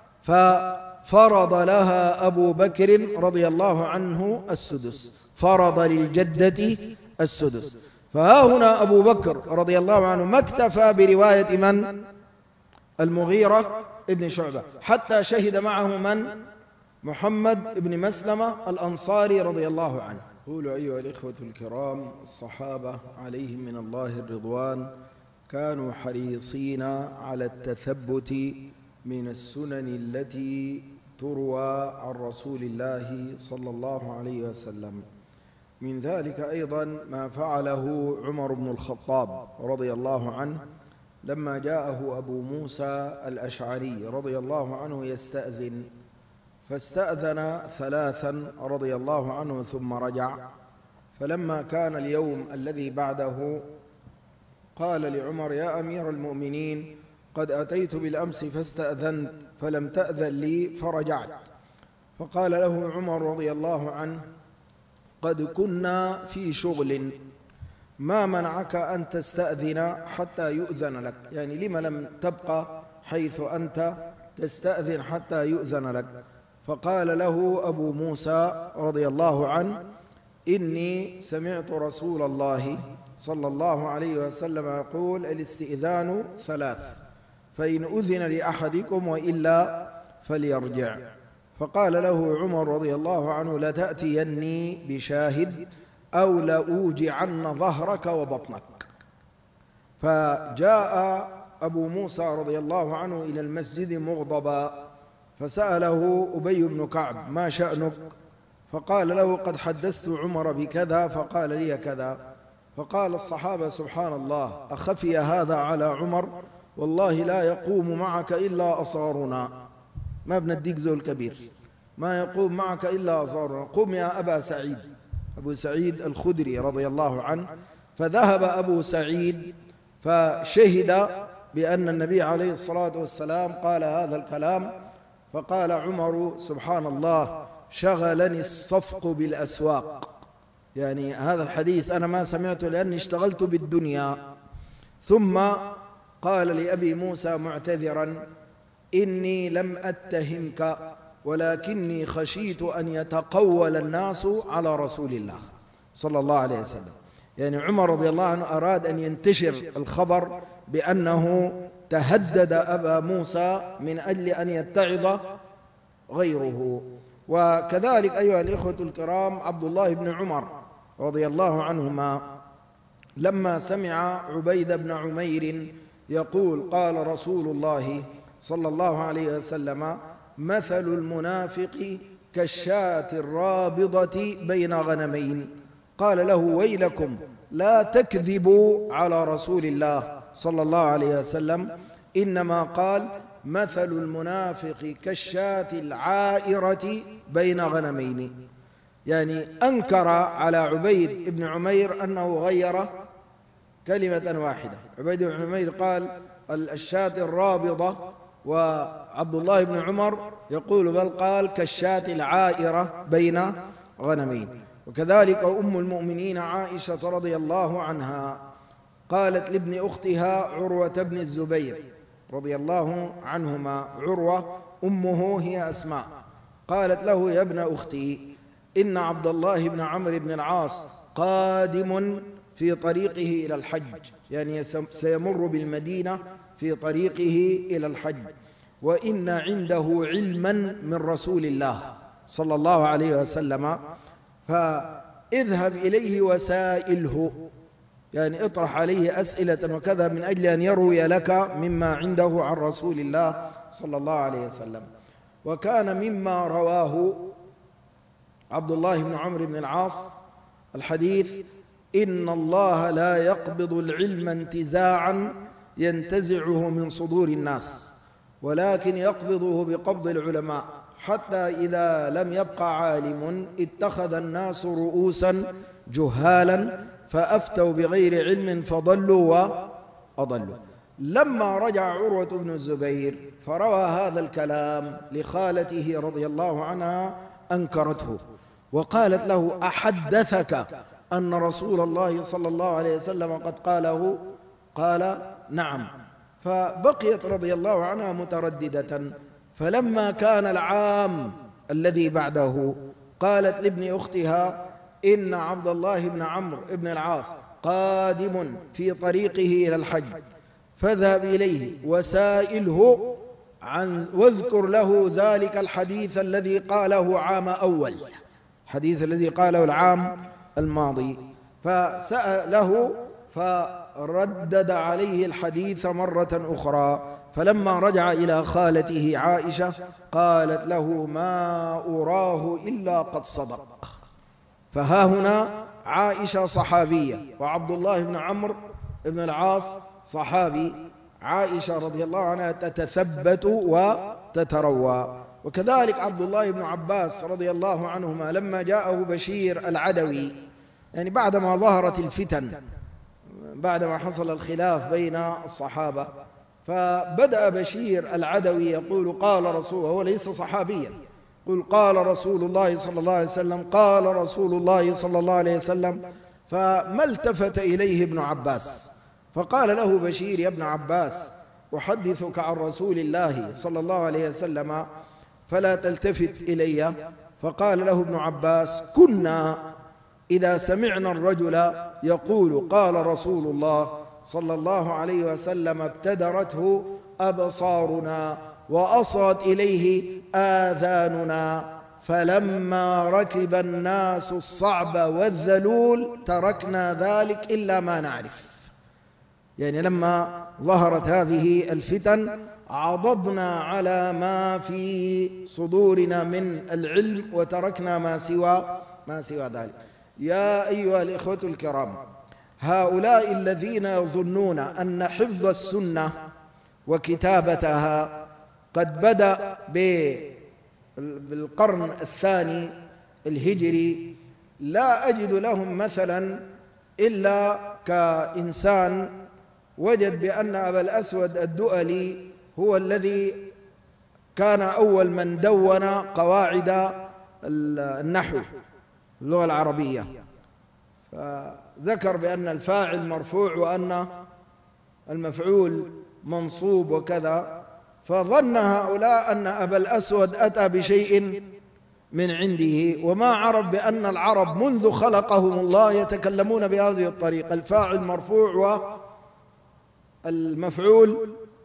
ففرض لها أبو بكر رضي الله عنه السدس، فرض للجدة السدس. فها هنا أبو بكر رضي الله عنه ما اكتفى برواية من؟ المغيرة ابن شعبة، حتى شهد معه من؟ محمد بن مسلمة الأنصاري رضي الله عنه. قولوا أيها الإخوة الكرام، الصحابة عليهم من الله الرضوان كانوا حريصين على التثبت من السنن التي تروى عن رسول الله صلى الله عليه وسلم. من ذلك أيضا ما فعله عمر بن الخطاب رضي الله عنه لما جاءه أبو موسى الأشعري رضي الله عنه يستأذن، فاستأذن ثلاثا رضي الله عنه ثم رجع. فلما كان اليوم الذي بعده قال لعمر: يا أمير المؤمنين، قد أتيت بالأمس فاستأذنت فلم تأذن لي فرجعت. فقال له عمر رضي الله عنه: قد كنا في شغل، ما منعك أن تستأذن حتى يؤذن لك؟ يعني لما لم تبقى حيث أنت تستأذن حتى يؤذن لك؟ فقال له أبو موسى رضي الله عنه: إني سمعت رسول الله صلى الله عليه وسلم يقول: الاستئذان ثلاث، فإن أذن لأحدكم وإلا فليرجع. فقال له عمر رضي الله عنه: لتأتيني بشاهد أو لأوجعن ظهرك وبطنك. فجاء أبو موسى رضي الله عنه إلى المسجد مغضبا، فسأله أبي بن كعب: ما شأنك؟ فقال له: قد حدثت عمر بكذا فقال لي كذا. فقال الصحابة: سبحان الله، أخفي هذا على عمر؟ والله لا يقوم معك إلا أصغرنا، ما بنديك زول كبير، ما يقوم معك إلا أصغرنا، قم يا أبا سعيد، أبو سعيد الخدري رضي الله عنه. فذهب أبو سعيد فشهد بأن النبي عليه الصلاة والسلام قال هذا الكلام. فقال عمر: سبحان الله، شغلني الصفق بالأسواق، يعني هذا الحديث أنا ما سمعته لأني اشتغلت بالدنيا. ثم قال لأبي موسى معتذرا: إني لم أتهمك ولكني خشيت أن يتقول الناس على رسول الله صلى الله عليه وسلم. يعني عمر رضي الله عنه أراد أن ينتشر الخبر بأنه تهدد أبا موسى من أجل أن يتعظ غيره. وكذلك أيها الإخوة الكرام، عبد الله بن عمر رضي الله عنهما لما سمع عبيد بن عمير يقول: قال رسول الله صلى الله عليه وسلم: مثل المنافق كالشاة الرابضة بين غنمين. قال له: ويلكم، لا تكذبوا على رسول الله صلى الله عليه وسلم، إنما قال: مثل المنافق كالشاة العائرة بين غنمين. يعني أنكر على عبيد بن عمير أنه غير كلمة واحدة. عبيد بن عمير قال الشاة الرابضة، وعبد الله بن عمر يقول بل قال كالشاة العائرة بين غنمين. وكذلك أم المؤمنين عائشة رضي الله عنها قالت لابن أختها عروة بن الزبير رضي الله عنهما، عروة أمه هي أسماء، قالت له: يا ابن أختي، إن عبد الله بن عمرو بن العاص قادم في طريقه إلى الحج، يعني سيمر بالمدينة في طريقه إلى الحج، وإن عنده علما من رسول الله صلى الله عليه وسلم، فاذهب إليه وسائله، يعني اطرح عليه أسئلة وكذا من أجل أن يروي لك مما عنده عن رسول الله صلى الله عليه وسلم. وكان مما رواه عبد الله بن عمرو بن العاص الحديث: إن الله لا يقبض العلم انتزاعا ينتزعه من صدور الناس، ولكن يقبضه بقبض العلماء، حتى إذا لم يبقى عالم اتخذ الناس رؤوسا جهالا فأفتوا بغير علم فضلوا وأضلوا. لما رجع عروة بن الزبير فروى هذا الكلام لخالته رضي الله عنها أنكرته وقالت له: أحدثك أن رسول الله صلى الله عليه وسلم قد قاله؟ قال: نعم. فبقيت رضي الله عنها مترددة. فلما كان العام الذي بعده قالت لابن أختها: إن عبد الله بن عمرو بن العاص قادم في طريقه إلى الحج، فاذهب إليه وسائله واذكر له ذلك الحديث الذي قاله عام أول، الحديث الذي قاله العام الماضي. فسأله فردد عليه الحديث مرة أخرى. فلما رجع إلى خالته عائشة قالت له: ما أراه إلا قد صدق. فها هنا عائشة صحابية وعبد الله بن عمرو بن العاص صحابي، عائشة رضي الله عنها تتثبت وتتروى. وكذلك عبد الله بن عباس رضي الله عنهما لما جاءه بشير العدوي، يعني بعدما ظهرت الفتن، بعدما حصل الخلاف بين الصحابة، فبدأ بشير العدوي يقول: قال رسول، هو ليس صحابيا، قل قال رسول الله صلى الله عليه وسلم، قال رسول الله صلى الله عليه وسلم. فما التفت إليه ابن عباس، فقال له بشير: يا ابن عباس، أحدثك عن رسول الله صلى الله عليه وسلم فلا تلتفت إلي. فقال له ابن عباس: كنا إذا سمعنا الرجل يقول قال رسول الله صلى الله عليه وسلم ابتدرته أبصارنا وأصغت إليه آذاننا، فلما ركب الناس الصعب والذلول تركنا ذلك إلا ما نعرف. يعني لما ظهرت هذه الفتن عضضنا على ما في صدورنا من العلم وتركنا ما سوى ذلك. يا أيها الإخوة الكرام، هؤلاء الذين يظنون أن حفظ السنة وكتابتها قد بدأ بالقرن الثاني الهجري، لا أجد لهم مثلا إلا كإنسان وجد بأن أبا الأسود الدؤلي هو الذي كان أول من دون قواعد النحو اللغة العربية، فذكر بأن الفاعل مرفوع وأن المفعول منصوب وكذا، فظن هؤلاء أن أبا الأسود أتى بشيء من عنده، وما عرف بأن العرب منذ خلقهم الله يتكلمون بهذه الطريقة، الفاعل مرفوع والمفعول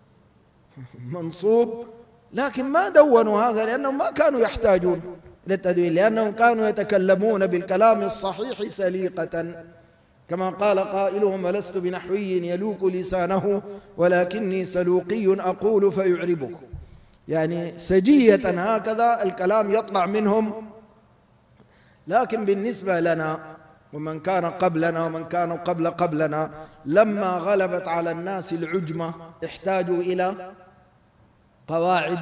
منصوب، لكن ما دونوا هذا لأنهم ما كانوا يحتاجون للتدوين، لأنهم كانوا يتكلمون بالكلام الصحيح سليقة، كما قال قائلهم: ولست بنحوي يلوك لسانه ولكني سلوقي أقول فيعربك. يعني سجية هكذا الكلام يطلع منهم. لكن بالنسبة لنا ومن كان قبلنا ومن كانوا قبلنا، لما غلبت على الناس العجمة احتاجوا إلى قواعد،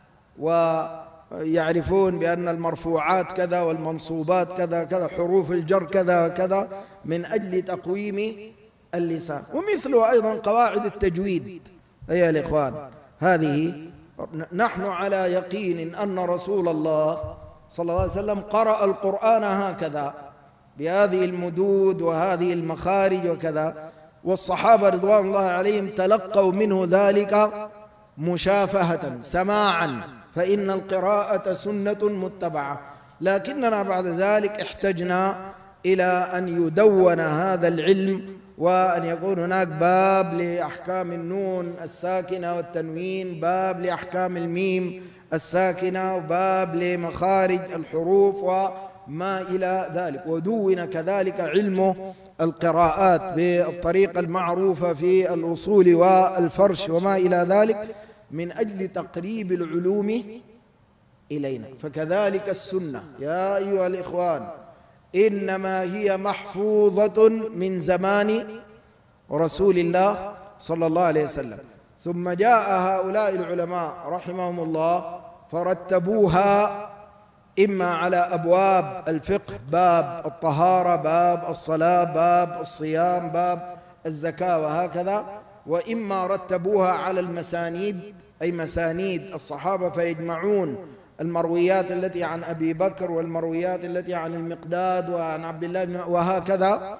ويعرفون بأن المرفوعات كذا والمنصوبات كذا كذا، حروف الجر كذا كذا، من أجل تقويم اللسان. ومثله أيضا قواعد التجويد. أيها الإخوان، هذه نحن على يقين أن رسول الله صلى الله عليه وسلم قرأ القرآن هكذا بهذه المدود وهذه المخارج وكذا، والصحابة رضوان الله عليهم تلقوا منه ذلك مشافهة سماعا، فإن القراءة سنة متبعة. لكننا بعد ذلك احتجنا إلى أن يدون هذا العلم وأن يكون هناك باب لأحكام النون الساكنة والتنوين، باب لأحكام الميم الساكنة، وباب لمخارج الحروف وما إلى ذلك. ودون كذلك علم القراءات بالطريقة المعروفة في الأصول والفرش وما إلى ذلك من أجل تقريب العلوم إلينا. فكذلك السنة يا أيها الإخوان إنما هي محفوظة من زمان رسول الله صلى الله عليه وسلم، ثم جاء هؤلاء العلماء رحمهم الله فرتبوها إما على أبواب الفقه، باب الطهارة، باب الصلاة، باب الصيام، باب الزكاة وهكذا، وإما رتبوها على المسانيد أي مسانيد الصحابة فيجمعون المرويات التي عن أبي بكر والمرويات التي عن المقداد وعن عبد الله وهكذا.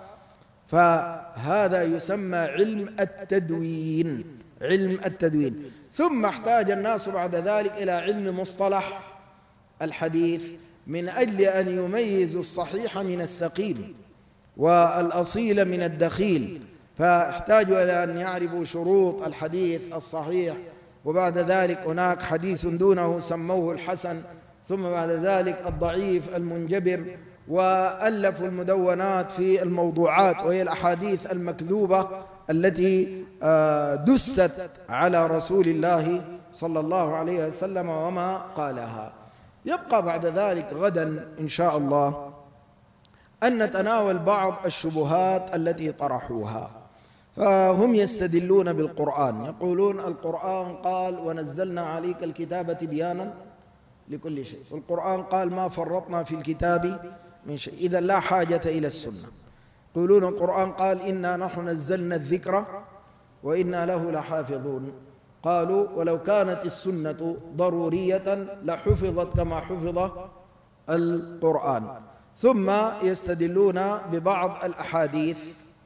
فهذا يسمى علم التدوين، علم التدوين. ثم احتاج الناس بعد ذلك إلى علم مصطلح الحديث من أجل أن يميزوا الصحيح من السقيم والأصيل من الدخيل، فاحتاجوا إلى أن يعرفوا شروط الحديث الصحيح، وبعد ذلك هناك حديث دونه سموه الحسن، ثم بعد ذلك الضعيف المنجبر، وألفوا المدونات في الموضوعات وهي الأحاديث المكذوبة التي دست على رسول الله صلى الله عليه وسلم وما قالها. يبقى بعد ذلك غدا إن شاء الله أن نتناول بعض الشبهات التي طرحوها. فهم يستدلون بالقرآن، يقولون القرآن قال ونزلنا عليك الكتاب تبيانا لكل شيء، والقرآن قال ما فرطنا في الكتاب من شيء، إذا لا حاجة إلى السنة. يقولون القرآن قال إنا نحن نزلنا الذكر وإنا له لحافظون، قالوا ولو كانت السنة ضرورية لحفظت كما حفظ القرآن. ثم يستدلون ببعض الأحاديث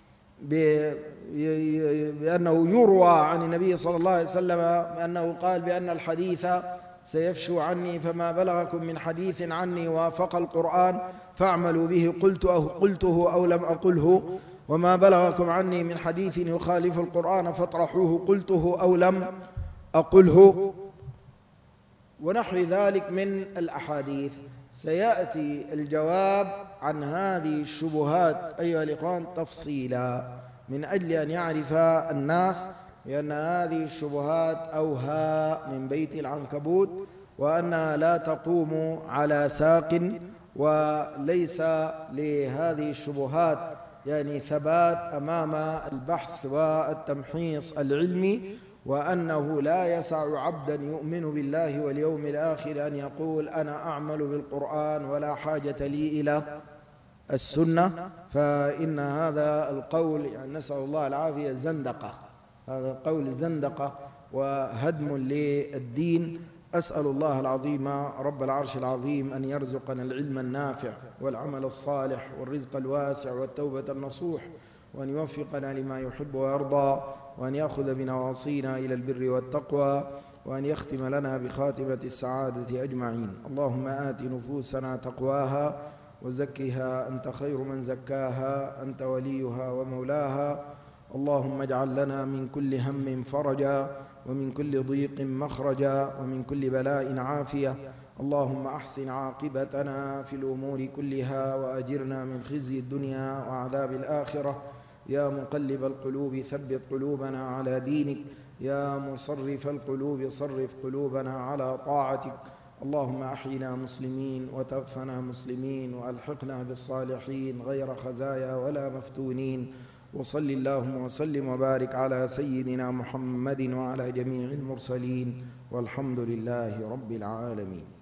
بأنه يروى عن النبي صلى الله عليه وسلم أنه قال بأن الحديث سيفشو عني، فما بلغكم من حديث عني وافق القرآن فاعملوا به قلته أو لم أقله، وما بلغكم عني من حديث يخالف القرآن فاطرحوه قلته أو لم أقله، ونحو ذلك من الأحاديث. سيأتي الجواب عن هذه الشبهات أيها الإخوان تفصيلا من أجل أن يعرف الناس بأن هذه الشبهات أوهى من بيت العنكبوت، وأنها لا تقوم على ساق، وليس لهذه الشبهات يعني ثبات أمام البحث والتمحيص العلمي، وأنه لا يسع عبدا يؤمن بالله واليوم الآخر أن يقول أنا أعمل بالقرآن ولا حاجة لي إلى السنة، فإن هذا القول يعني نسأل الله العافية زندقة، هذا القول زندقة وهدم للدين. أسأل الله العظيم رب العرش العظيم أن يرزقنا العلم النافع والعمل الصالح والرزق الواسع والتوبة النصوح، وأن يوفقنا لما يحب ويرضى، وأن يأخذ بنواصينا إلى البر والتقوى، وأن يختم لنا بخاتمة السعادة أجمعين. اللهم آت نفوسنا تقواها وزكها أنت خير من زكاها، أنت وليها ومولاها. اللهم اجعل لنا من كل هم فرجا، ومن كل ضيق مخرجا، ومن كل بلاء عافية. اللهم أحسن عاقبتنا في الأمور كلها، وأجرنا من خزي الدنيا وعذاب الآخرة. يا مقلب القلوب ثبت قلوبنا على دينك، يا مصرف القلوب صرف قلوبنا على طاعتك. اللهم أحينا مسلمين وتوفنا مسلمين، وألحقنا بالصالحين غير خزايا ولا مفتونين. وصل اللهم وسلم وبارك على سيدنا محمد وعلى جميع المرسلين، والحمد لله رب العالمين.